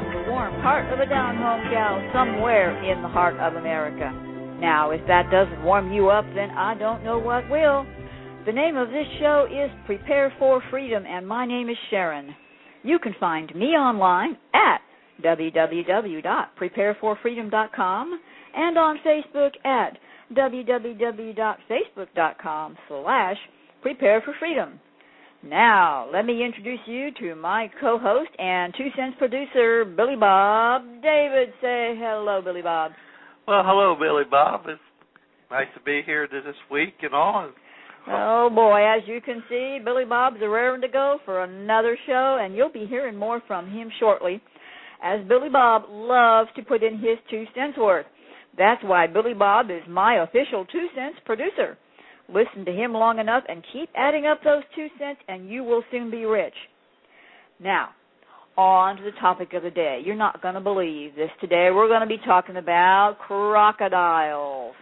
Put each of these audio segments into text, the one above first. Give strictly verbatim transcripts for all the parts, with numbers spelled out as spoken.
from the warm heart of a down-home gal somewhere in the heart of America. Now, if that doesn't warm you up, then I don't know what will. The name of this show is Prepare for Freedom, and my name is Sharon. You can find me online at w w w dot prepare for freedom dot com and on Facebook at w w w dot facebook dot com slash prepare for freedom. Now, let me introduce you to my co-host and two cents producer, Billy Bob David. Say hello, Billy Bob. Well, hello, Billy Bob. It's nice to be here this week and all. Oh, boy, as you can see, Billy Bob's a raring to go for another show, and you'll be hearing more from him shortly, as Billy Bob loves to put in his two cents worth. That's why Billy Bob is my official two cents producer. Listen to him long enough and keep adding up those two cents, and you will soon be rich. Now, on to the topic of the day. You're not going to believe this. Today we're going to be talking about crocodiles.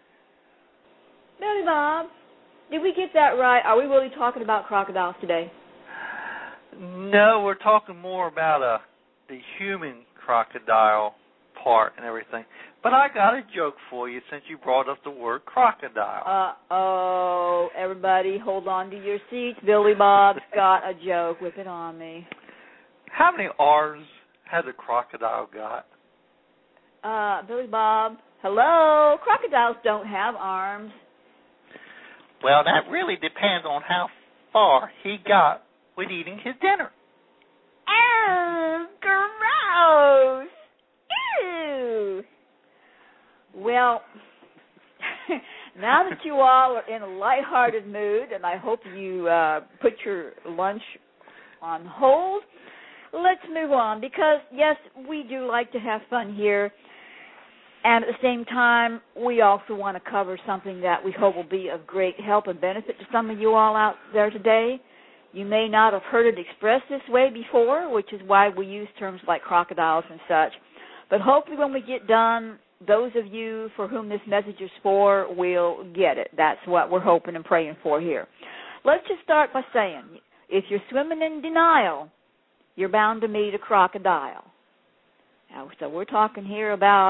Billy Bob, did we get that right? Are we really talking about crocodiles today? No, we're talking more about uh, the human crocodile part and everything. But I got a joke for you since you brought up the word crocodile. Uh-oh. Everybody hold on to your seats. Billy Bob's got a joke. Whip it on me. How many R's has a crocodile got? Uh, Billy Bob, hello? Crocodiles don't have arms. Well, that really depends on how far he got with eating his dinner. Oh, gross. Ew. Well, now that you all are in a lighthearted mood, and I hope you uh, put your lunch on hold, let's move on, because, yes, we do like to have fun here, and at the same time, we also want to cover something that we hope will be of great help and benefit to some of you all out there today. You may not have heard it expressed this way before, which is why we use terms like crocodiles and such, but hopefully when we get done, those of you for whom this message is for will get it. That's what we're hoping and praying for here. Let's just start by saying, if you're swimming in denial, you're bound to meet a crocodile. Now, so we're talking here about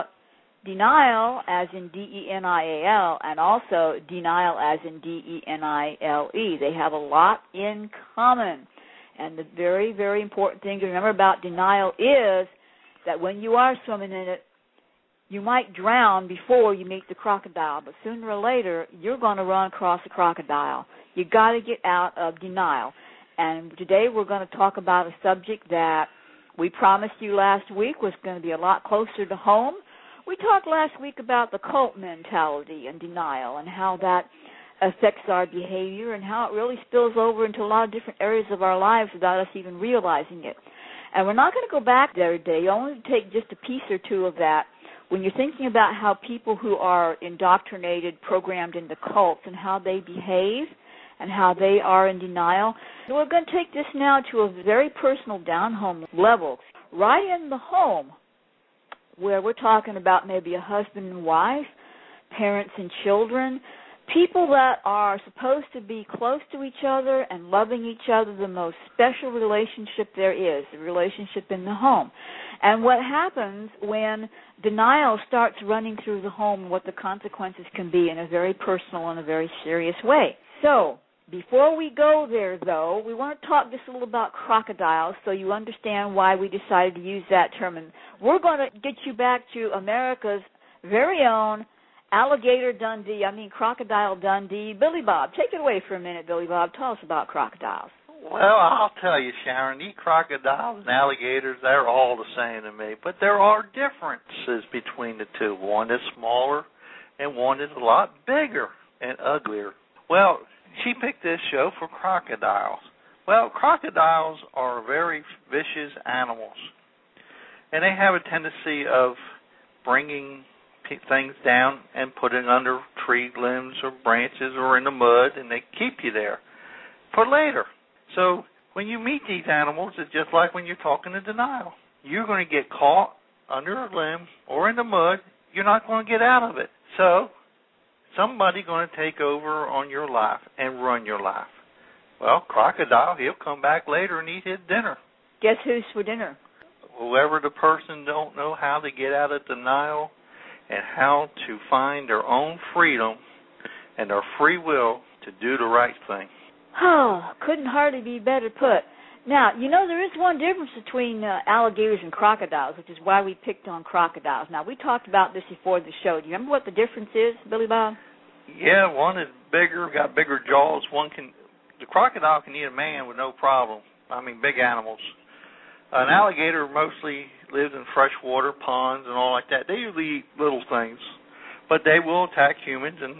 denial as in D E N I A L and also denial as in D E N I L E. They have a lot in common. And the very, very important thing to remember about denial is that when you are swimming in it, you might drown before you meet the crocodile, but sooner or later, you're going to run across a crocodile. You've got to get out of denial. And today we're going to talk about a subject that we promised you last week was going to be a lot closer to home. We talked last week about the cult mentality and denial and how that affects our behavior and how it really spills over into a lot of different areas of our lives without us even realizing it. And we're not going to go back there today. You only take just a piece or two of that. When you're thinking about how people who are indoctrinated, programmed into cults, and how they behave and how they are in denial, we're going to take this now to a very personal down-home level, right in the home, where we're talking about maybe a husband and wife, parents and children, people that are supposed to be close to each other and loving each other, the most special relationship there is, the relationship in the home. And what happens when denial starts running through the home, what the consequences can be in a very personal and a very serious way. So, before we go there, though, we want to talk just a little about crocodiles so you understand why we decided to use that term. And we're going to get you back to America's very own Alligator Dundee, I mean Crocodile Dundee. Billy Bob, take it away for a minute, Billy Bob. Tell us about crocodiles. Well, I'll tell you, Sharon, these crocodiles and alligators, they're all the same to me. But there are differences between the two. One is smaller and one is a lot bigger and uglier. Well, she picked this show for crocodiles. Well, crocodiles are very vicious animals. And they have a tendency of bringing things down and putting under tree limbs or branches or in the mud, and they keep you there for later. So when you meet these animals, it's just like when you're talking in denial. You're going to get caught under a limb or in the mud. You're not going to get out of it. So somebody's going to take over on your life and run your life. Well, crocodile, he'll come back later and eat his dinner. Guess who's for dinner? whoever the person don't know how to get out of denial and how to find their own freedom and their free will to do the right thing. Oh, couldn't hardly be better put. Now, you know, there is one difference between uh, alligators and crocodiles, which is why we picked on crocodiles. Now, we talked about this before the show. Do you remember what the difference is, Billy Bob? Yeah, one is bigger, got bigger jaws. One can, the crocodile can eat a man with no problem. I mean, big animals. An alligator mostly lives in freshwater ponds and all like that. They usually eat little things, but they will attack humans and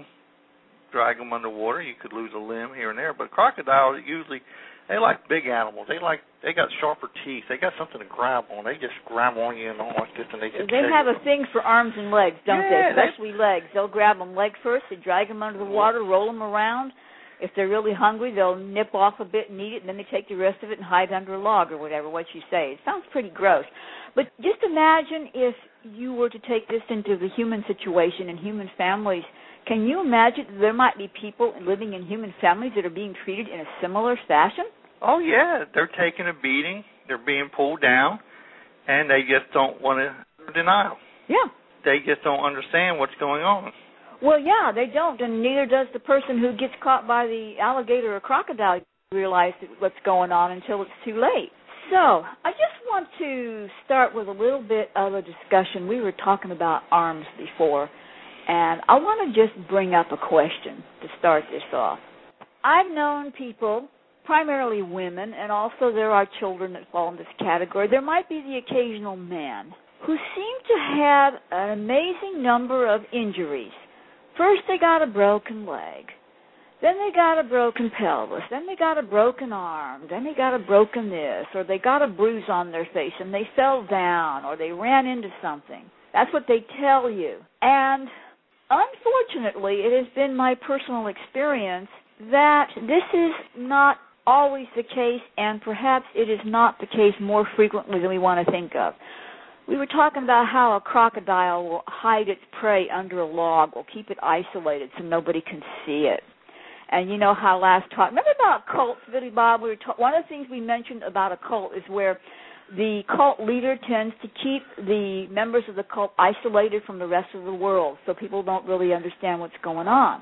drag them underwater. You could lose a limb here and there. But crocodiles usually, they like big animals. They like they got sharper teeth. They got something to grab on. They just grab on you and all like this, and they just. They have a thing for arms and legs, don't yeah, they? Especially they, legs. They'll grab them leg first. They drag them under the water, roll them around. If they're really hungry, they'll nip off a bit and eat it, and then they take the rest of it and hide under a log or whatever, what you say. It sounds pretty gross. But just imagine if you were to take this into the human situation and human families. Can you imagine that there might be people living in human families that are being treated in a similar fashion? Oh, yeah. They're taking a beating. They're being pulled down, and they just don't want to deny. Yeah. They just don't understand what's going on. Well, yeah, they don't, and neither does the person who gets caught by the alligator or crocodile realize what's going on until it's too late. So I just want to start with a little bit of a discussion. We were talking about arms before, and I want to just bring up a question to start this off. I've known people, primarily women, and also there are children that fall in this category. There might be the occasional man who seem to have an amazing number of injuries. First they got a broken leg, then they got a broken pelvis, then they got a broken arm, then they got a broken this, or they got a bruise on their face and they fell down, or they ran into something. That's what they tell you. And unfortunately, it has been my personal experience that this is not always the case, and perhaps it is not the case more frequently than we want to think of. We were talking about how a crocodile will hide its prey under a log, will keep it isolated so nobody can see it. And you know how last talk, remember about cults, Billy Bob? We were ta- one of the things we mentioned about a cult is where the cult leader tends to keep the members of the cult isolated from the rest of the world so people don't really understand what's going on.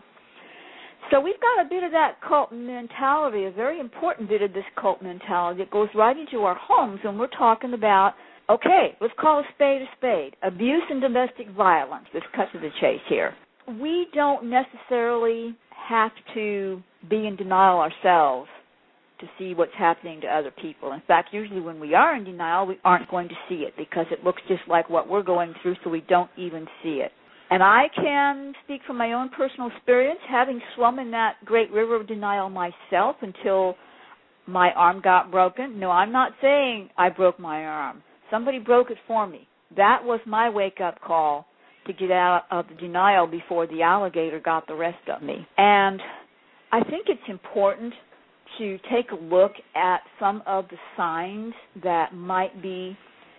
So we've got a bit of that cult mentality, a very important bit of this cult mentality that goes right into our homes when we're talking about, okay, let's call a spade a spade, abuse and domestic violence. Let's cut to the chase here. We don't necessarily have to be in denial ourselves to see what's happening to other people. In fact, usually when we are in denial, we aren't going to see it because it looks just like what we're going through, so we don't even see it. And I can speak from my own personal experience, having swum in that great river of denial myself until my arm got broken. No, I'm not saying I broke my arm. Somebody broke it for me. That was my wake-up call to get out of the denial before the alligator got the rest of me. And I think it's important to take a look at some of the signs that might be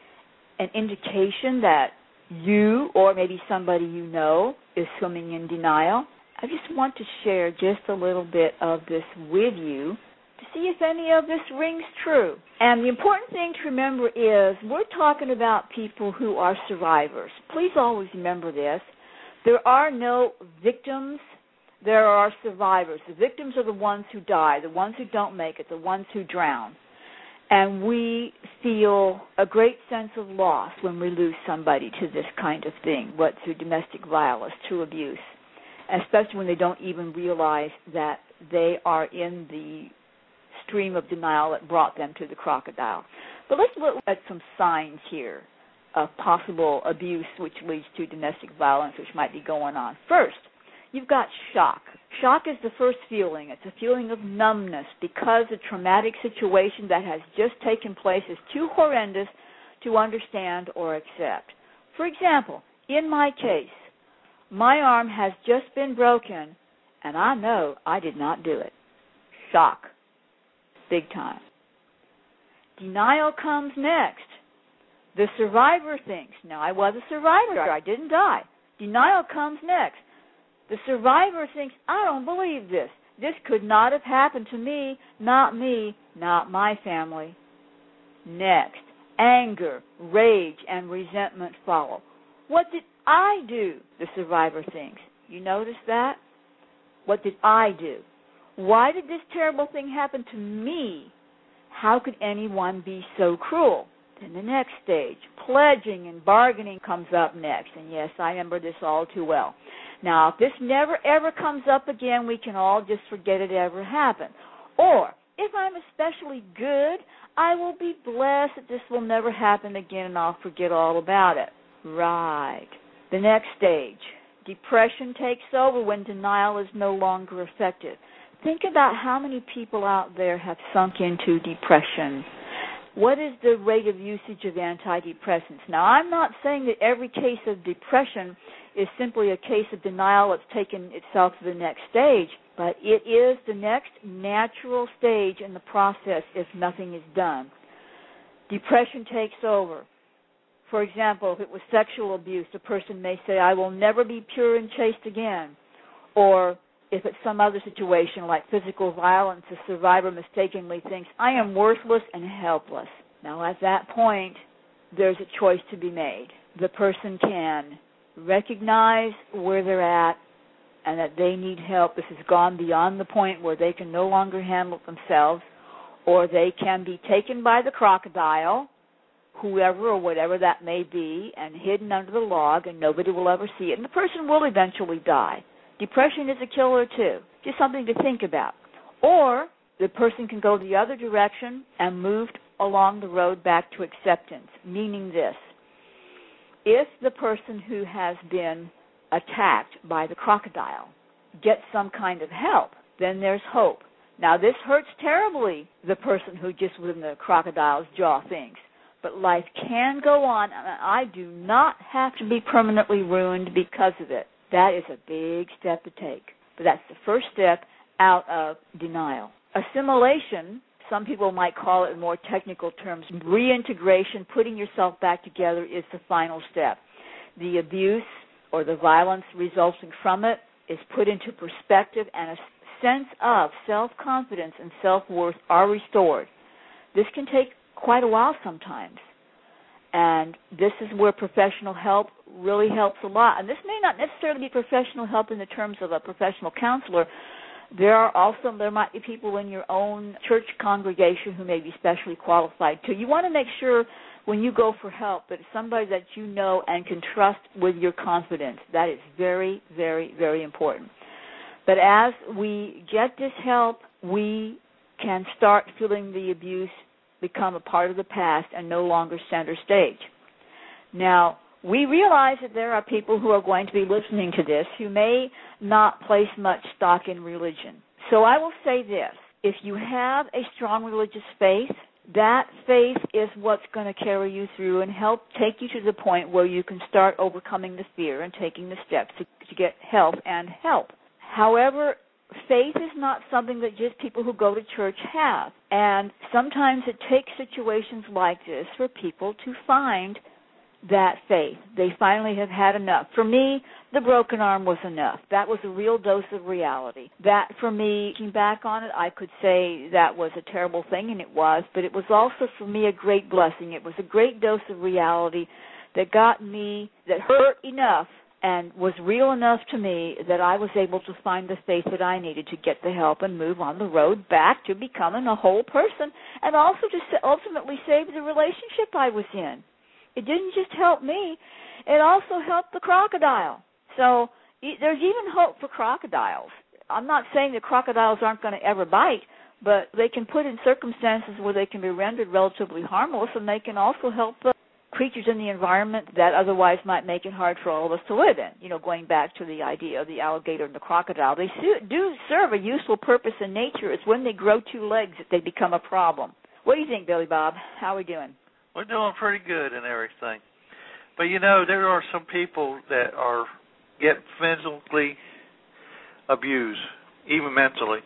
an indication that you or maybe somebody you know is swimming in denial. I just want to share just a little bit of this with you to see if any of this rings true. And the important thing to remember is we're talking about people who are survivors. Please always remember this. There are no victims. There are survivors. The victims are the ones who die, the ones who don't make it, the ones who drown. And we feel a great sense of loss when we lose somebody to this kind of thing, what through domestic violence, through abuse, especially when they don't even realize that they are in the stream of denial that brought them to the crocodile. But let's look at some signs here of possible abuse which leads to domestic violence, which might be going on. First, you've got shock. Shock is the first feeling. It's a feeling of numbness because the traumatic situation that has just taken place is too horrendous to understand or accept. For example, in my case, my arm has just been broken, and I know I did not do it. Shock. Big time. Denial comes next. The survivor thinks, now I was a survivor, I didn't die. Denial comes next. The survivor thinks, I don't believe this. This could not have happened to me, not me, not my family. Next. Anger, rage, and resentment follow. What did I do? The survivor thinks. You notice that? What did I do? Why did this terrible thing happen to me? How could anyone be so cruel? Then the next stage, pledging and bargaining, comes up next. And yes, I remember this all too well. Now, if this never ever comes up again, we can all just forget it ever happened. Or, if I'm especially good, I will be blessed that this will never happen again and I'll forget all about it. Right. The next stage, depression takes over when denial is no longer effective. Think about how many people out there have sunk into depression. What is the rate of usage of antidepressants? Now, I'm not saying that every case of depression is simply a case of denial that's taken itself to the next stage, but it is the next natural stage in the process if nothing is done. Depression takes over. For example, if it was sexual abuse, a person may say, I will never be pure and chaste again. Or if it's some other situation like physical violence, the survivor mistakenly thinks, I am worthless and helpless. Now, at that point, there's a choice to be made. The person can recognize where they're at and that they need help. This has gone beyond the point where they can no longer handle it themselves, or they can be taken by the crocodile, whoever or whatever that may be, and hidden under the log, and nobody will ever see it, and the person will eventually die. Depression is a killer, too. Just something to think about. Or the person can go the other direction and move along the road back to acceptance, meaning this. If the person who has been attacked by the crocodile gets some kind of help, then there's hope. Now, this hurts terribly, the person who just was in the crocodile's jaw thinks. But life can go on, and I do not have to be permanently ruined because of it. That is a big step to take. But that's the first step out of denial. Assimilation, some people might call it in more technical terms, reintegration, putting yourself back together, is the final step. The abuse or the violence resulting from it is put into perspective, and a sense of self-confidence and self-worth are restored. This can take quite a while sometimes. And this is where professional help really helps a lot. And this may not necessarily be professional help in the terms of a professional counselor. There are also, there might be people in your own church congregation who may be specially qualified too. You want to make sure when you go for help that it's somebody that you know and can trust with your confidence. That is very, very, very important. But as we get this help, we can start feeling the abuse become a part of the past and no longer center stage. Now, we realize that there are people who are going to be listening to this who may not place much stock in religion. So I will say this. If you have a strong religious faith, that faith is what's going to carry you through and help take you to the point where you can start overcoming the fear and taking the steps to, to get help and help. However, faith is not something that just people who go to church have. And sometimes it takes situations like this for people to find that faith. They finally have had enough. For me, the broken arm was enough. That was a real dose of reality. That, for me, looking back on it, I could say that was a terrible thing, and it was, but it was also, for me, a great blessing. It was a great dose of reality that got me, that hurt enough and was real enough to me that I was able to find the faith that I needed to get the help and move on the road back to becoming a whole person, and also to ultimately save the relationship I was in. It didn't just help me, it also helped the crocodile. So there's even hope for crocodiles. I'm not saying that crocodiles aren't going to ever bite, but they can put in circumstances where they can be rendered relatively harmless, and they can also help uh, creatures in the environment that otherwise might make it hard for all of us to live in. You know, going back to the idea of the alligator and the crocodile, they do serve a useful purpose in nature. It's when they grow two legs that they become a problem. What do you think, Billy Bob? How are we doing? We're doing pretty good and everything. But, you know, there are some people that are get physically abused, even mentally.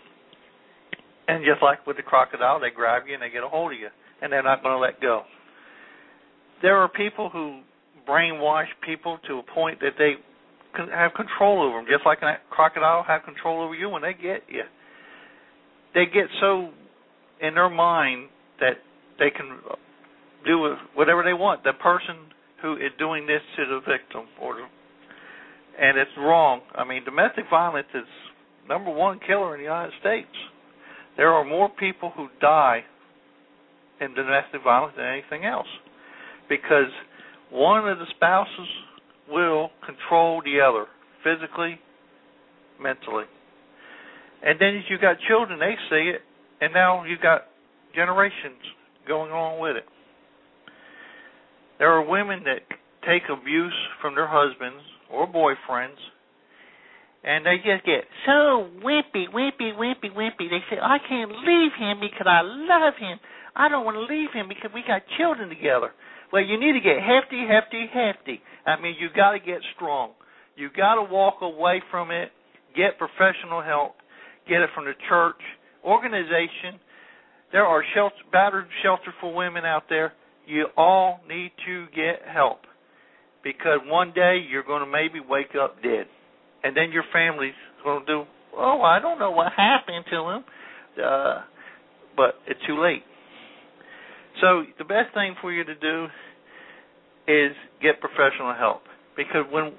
And just like with the crocodile, they grab you and they get a hold of you, and they're not going to let go. There are people who brainwash people to a point that they can have control over them, just like a crocodile have control over you when they get you. They get so in their mind that they can do whatever they want. The person who is doing this to the victim, or the, and it's wrong. I mean, domestic violence is number one killer in the United States. There are more people who die in domestic violence than anything else, because one of the spouses will control the other, physically, mentally. And then as you got children, they see it, and now you got generations going on with it. There are women that take abuse from their husbands or boyfriends, and they just get so wimpy, wimpy, wimpy, wimpy. They say, I can't leave him because I love him. I don't want to leave him because we got children together. Well, you need to get hefty, hefty, hefty. I mean, you got to get strong. You got to walk away from it, get professional help, get it from the church, organization. There are shelter, battered shelter for women out there. You all need to get help, because one day you're going to maybe wake up dead, and then your family's going to do, oh, I don't know what happened to him, uh, but it's too late. So the best thing for you to do is get professional help, because when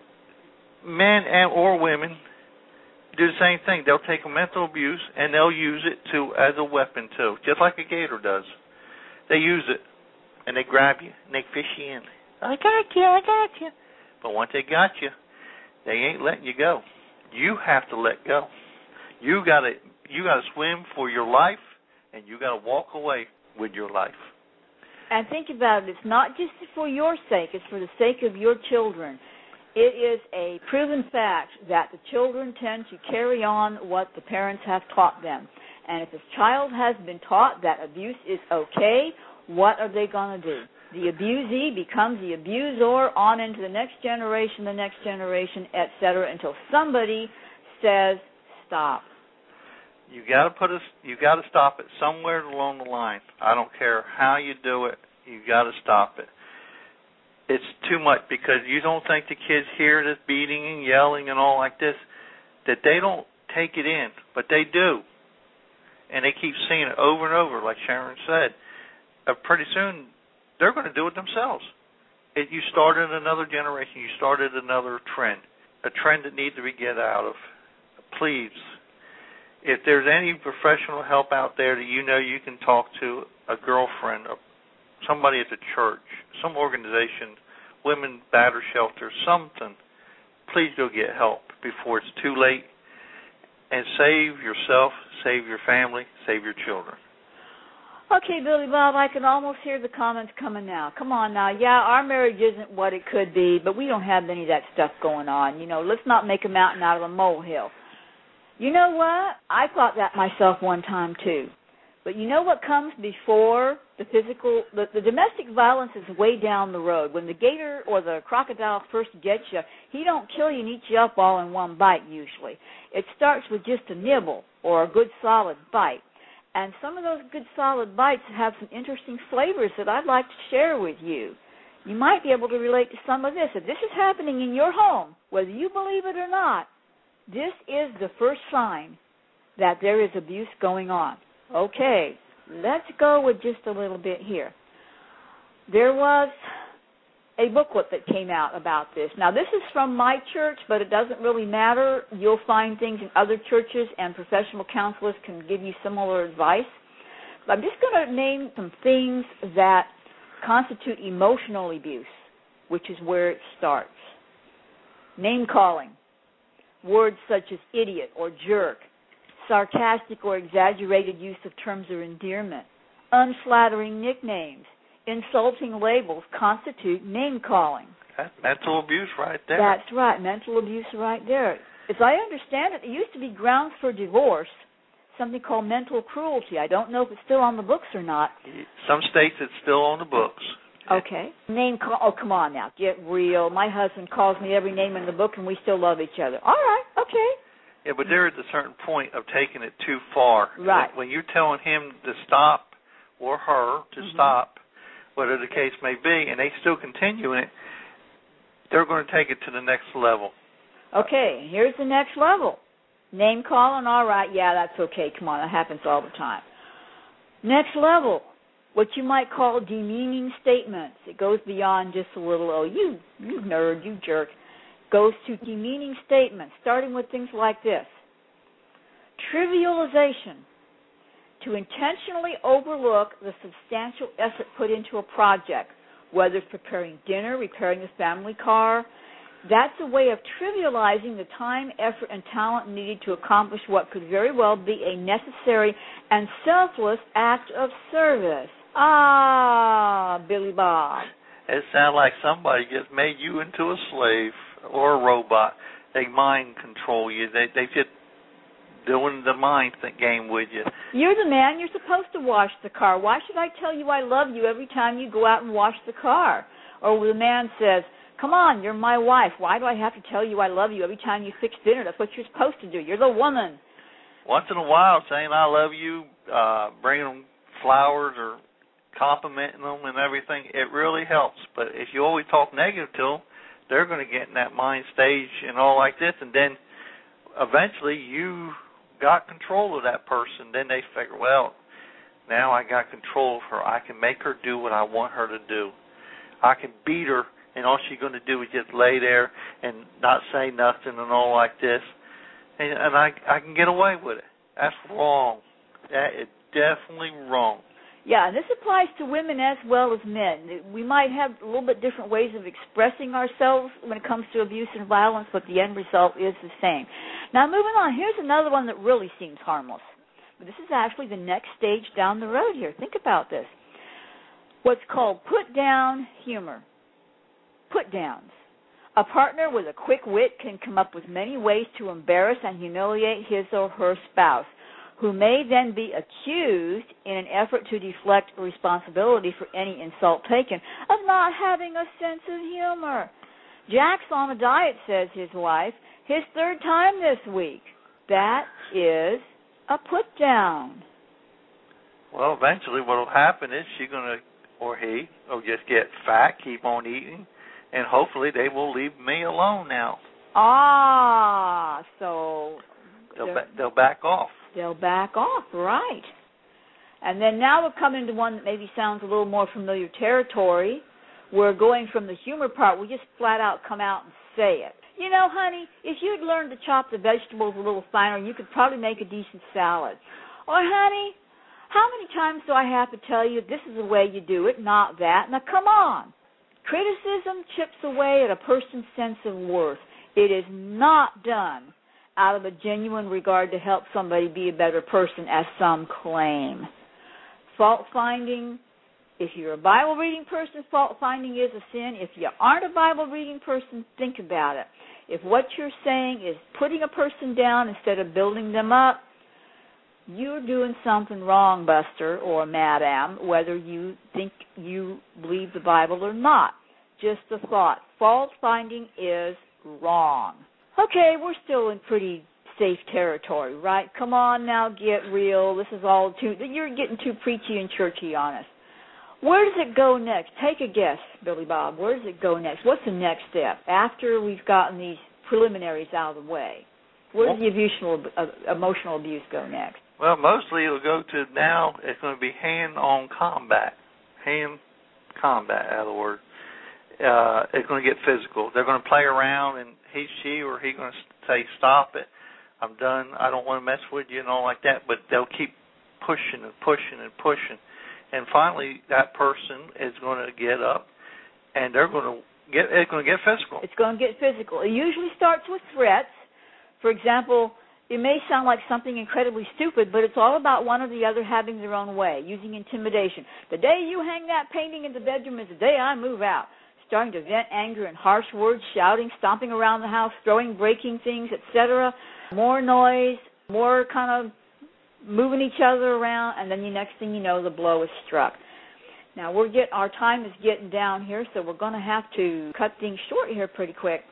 men and or women do the same thing, they'll take a mental abuse and they'll use it to as a weapon too, just like a gator does. They use it and they grab you and they fish you in. I got you, I got you. But once they got you, they ain't letting you go. You have to let go. You gotta you gotta swim for your life, and you gotta walk away with your life. And think about it, it's not just for your sake, it's for the sake of your children. It is a proven fact that the children tend to carry on what the parents have taught them. And if a child has been taught that abuse is okay, what are they going to do? The abusee becomes the abuser on into the next generation, the next generation, et cetera, until somebody says, stop. You got to put a, you got to stop it somewhere along the line. I don't care how you do it. You got to stop it. It's too much, because you don't think the kids hear this beating and yelling and all like this, that they don't take it in, but they do, and they keep seeing it over and over. Like Sharon said, uh, pretty soon they're going to do it themselves. It, you started another generation. You started another trend, a trend that needs to be get out of. Please. If there's any professional help out there that you know you can talk to, a girlfriend, a, somebody at the church, some organization, women batter shelter, something, please go get help before it's too late, and save yourself, save your family, save your children. Okay, Billy Bob, I can almost hear the comments coming now. Come on now. Yeah, our marriage isn't what it could be, but we don't have any of that stuff going on. You know, let's not make a mountain out of a molehill. You know what? I thought that myself one time, too. But you know what comes before the physical? The, the domestic violence is way down the road. When the gator or the crocodile first gets you, he don't kill you and eat you up all in one bite, usually. It starts with just a nibble or a good solid bite. And some of those good solid bites have some interesting flavors that I'd like to share with you. You might be able to relate to some of this. If this is happening in your home, whether you believe it or not, this is the first sign that there is abuse going on. Okay, let's go with just a little bit here. There was a booklet that came out about this. Now, this is from my church, but it doesn't really matter. You'll find things in other churches, and professional counselors can give you similar advice. But I'm just going to name some things that constitute emotional abuse, which is where it starts. Name calling. Words such as idiot or jerk, sarcastic or exaggerated use of terms of endearment, unflattering nicknames, insulting labels constitute name-calling. That's mental abuse right there. That's right, mental abuse right there. As I understand it, it used to be grounds for divorce, something called mental cruelty. I don't know if it's still on the books or not. Some states it's still on the books. Okay. Name call. Oh, come on now. Get real. My husband calls me every name in the book, and we still love each other. All right. Okay. Yeah, but there is a certain point of taking it too far. Right. When you're telling him to stop or her to mm-hmm. stop, whatever the case may be, and they still continue it, they're going to take it to the next level. Okay. Here's the next level. Name calling. All right. Yeah, that's okay. Come on. That happens all the time. Next level. what you might call demeaning statements. It goes beyond just a little, oh, you, you nerd, you jerk. Goes to demeaning statements, starting with things like this. Trivialization. To intentionally overlook the substantial effort put into a project, whether it's preparing dinner, repairing the family car. That's a way of trivializing the time, effort, and talent needed to accomplish what could very well be a necessary and selfless act of service. Ah, Billy Bob. It sounds like somebody just made you into a slave or a robot. They mind control you. They they just doing the mind game with you. You're the man. You're supposed to wash the car. Why should I tell you I love you every time you go out and wash the car? Or the man says, come on, you're my wife. Why do I have to tell you I love you every time you fix dinner? That's what you're supposed to do. You're the woman. Once in a while, saying I love you, uh, bringing them flowers or complimenting them and everything, it really helps. But if you always talk negative to them, they're going to get in that mind stage and all like this, and then eventually you got control of that person. Then they figure, well, now I got control of her. I can make her do what I want her to do. I can beat her, and all she's going to do is just lay there and not say nothing and all like this, and, and I, I can get away with it. That's wrong. That is definitely wrong. Yeah, and this applies to women as well as men. We might have a little bit different ways of expressing ourselves when it comes to abuse and violence, but the end result is the same. Now, moving on, here's another one that really seems harmless. But this is actually the next stage down the road here. Think about this. What's called put-down humor. Put-downs. A partner with a quick wit can come up with many ways to embarrass and humiliate his or her spouse, who may then be accused in an effort to deflect responsibility for any insult taken of not having a sense of humor. Jack's on a diet, says his wife, his third time this week. That is a put-down. Well, eventually what will happen is she's going to, or he, will just get fat, keep on eating, and hopefully they will leave me alone now. Ah, so... They'll, ba- they'll back off. They'll back off, right. And then now we're coming to one that maybe sounds a little more familiar territory. We're going from the humor part. We just flat out come out and say it. You know, honey, if you'd learned to chop the vegetables a little finer, you could probably make a decent salad. Or, honey, how many times do I have to tell you this is the way you do it, not that? Now, come on. Criticism chips away at a person's sense of worth. It is not done out of a genuine regard to help somebody be a better person, as some claim. Fault-finding, if you're a Bible-reading person, fault-finding is a sin. If you aren't a Bible-reading person, think about it. If what you're saying is putting a person down instead of building them up, you're doing something wrong, Buster or Madam, whether you think you believe the Bible or not. Just a thought. Fault-finding is wrong. Okay, we're still in pretty safe territory, right? Come on now, get real. This is all too, you're getting too preachy and churchy on us. Where does it go next? Take a guess, Billy Bob. Where does it go next? What's the next step after we've gotten these preliminaries out of the way? Where does the emotional, uh, emotional abuse go next? Well, mostly it'll go to now it's going to be hand-on combat. Hand combat, in other words. Uh, it's going to get physical. They're going to play around, and he, she, or he going to say, stop it, I'm done, I don't want to mess with you and all like that, but they'll keep pushing and pushing and pushing. And finally, that person is going to get up, and they're going to get, it's going to get physical. It's going to get physical. It usually starts with threats. For example, it may sound like something incredibly stupid, but it's all about one or the other having their own way, using intimidation. The day you hang that painting in the bedroom is the day I move out. Starting to vent anger in harsh words, shouting, stomping around the house, throwing, breaking things, et cetera. More noise, more kind of moving each other around, and then the next thing you know, the blow is struck. Now, we're get, our time is getting down here, so we're going to have to cut things short here pretty quick.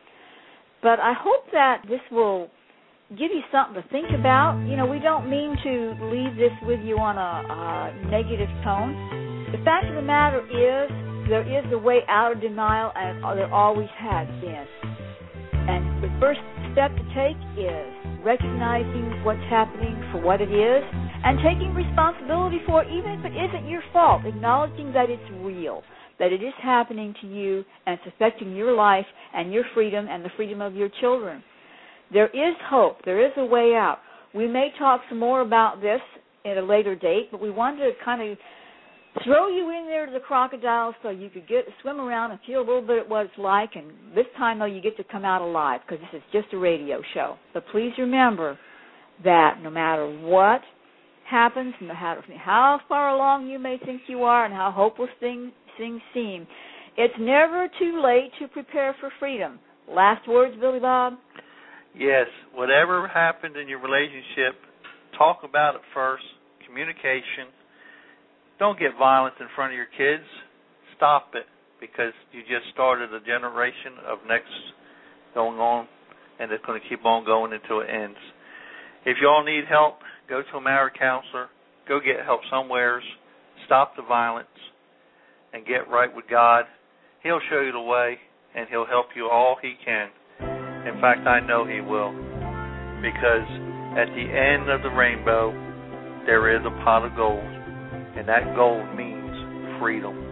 But I hope that this will give you something to think about. You know, we don't mean to leave this with you on a, a negative tone. The fact of the matter is, there is a way out of denial, and there always has been. And the first step to take is recognizing what's happening for what it is and taking responsibility for it, even if it isn't your fault, acknowledging that it's real, that it is happening to you and it's affecting your life and your freedom and the freedom of your children. There is hope. There is a way out. We may talk some more about this at a later date, but we wanted to kind of throw you in there to the crocodiles so you could get swim around and feel a little bit what it's like. And this time, though, you get to come out alive because this is just a radio show. But please remember that no matter what happens, no matter how far along you may think you are and how hopeless things, things seem, it's never too late to prepare for freedom. Last words, Billy Bob? Yes. Whatever happened in your relationship, talk about it first. Communication. Don't get violent in front of your kids. Stop it, because you just started a generation of next going on, and it's going to keep on going until it ends. If you all need help, go to a marriage counselor. Go get help somewheres. Stop the violence and get right with God. He'll show you the way, and he'll help you all he can. In fact, I know he will, because at the end of the rainbow, there is a pot of gold, and that gold means freedom.